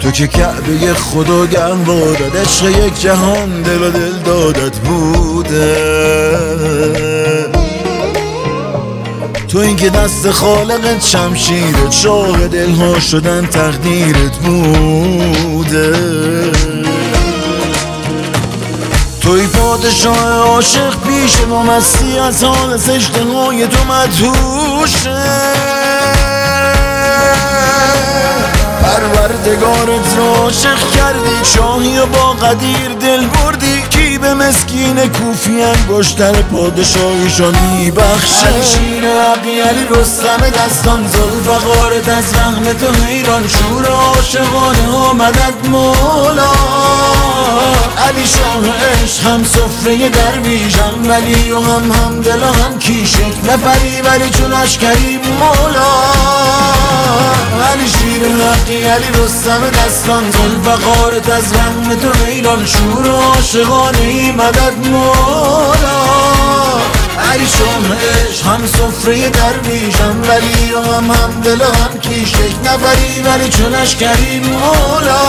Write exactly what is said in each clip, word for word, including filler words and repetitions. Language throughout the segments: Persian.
تو که کعبه خدا گرم بادت، عشق یک جهان دل و دل دادت بوده. تو این که دست خالقت شمشیرت، شاه دلها شدن تقدیرت بوده. توی پادشاه عاشق پیش ما، مستی از حال سجده‌های تو مدهوشه. پروردگارت را عاشق کردی، شاهی و با قدیر دل بردی. کی به مسکین کوفی انگشتر پادشاهیشان میبخشه؟ علی شیر حقی، علی رستم دستان، ذوالفقارت از رحم تو حیران. شور عاشقانه ها مدد مولا، علی شاه عشق هم سفره درویش، هم ولی و هم هم دل و هم کیش. یک نفری ولی چون اشکری مولا. علی شیر حقی، علی رستم دستان، ذوالفقارت از رحم تو حیران. شور عاشقانه ای مدد مولا، علی شاه عشق هم سفره درویش، هم ولی و هم هم دل و هم کیش. یک نفری ولی چون اشکری مولا.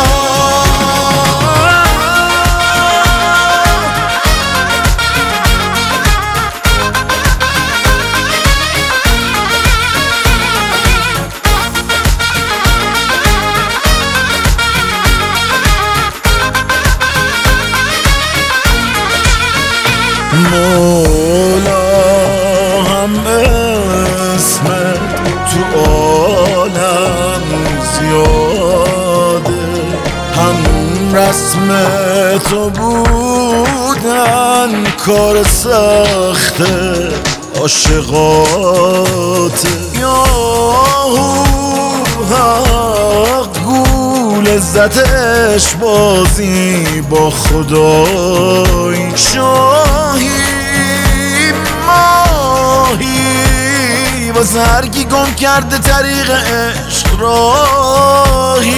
مولا هم اسمت تو عالم زیاده، هم رسم تو بودن کار سخت عاشقات. یاهو حق گو لذتش بازی با خدای. شاهی ماهی واسه هرکی گم کرده طریق عشق راهی.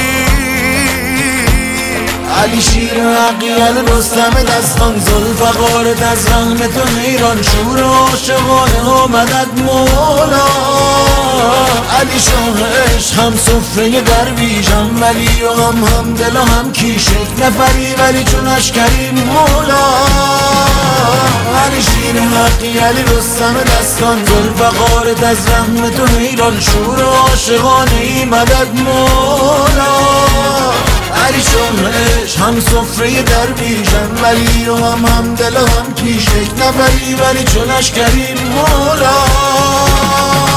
علی شیر حقی، علی رستم دستان، ذوالفقارت از رحم تو حیران. شور عاشقانه ها مدد مولا، علی شاه عشق هم سفره درویش، هم ولی و هم هم دل و هم کیش. یک نفری ولی چون اشکری مولا. علی شیر حقی، علی رستم دستان، ذوالفقارت از رحم تو حیران. شور عاشقانه ای مدد مولا، علی شاه عشق هم سفره درویش، هم ولی و هم هم دل و هم کیش. یک نفری ولی چون اشکری مولا.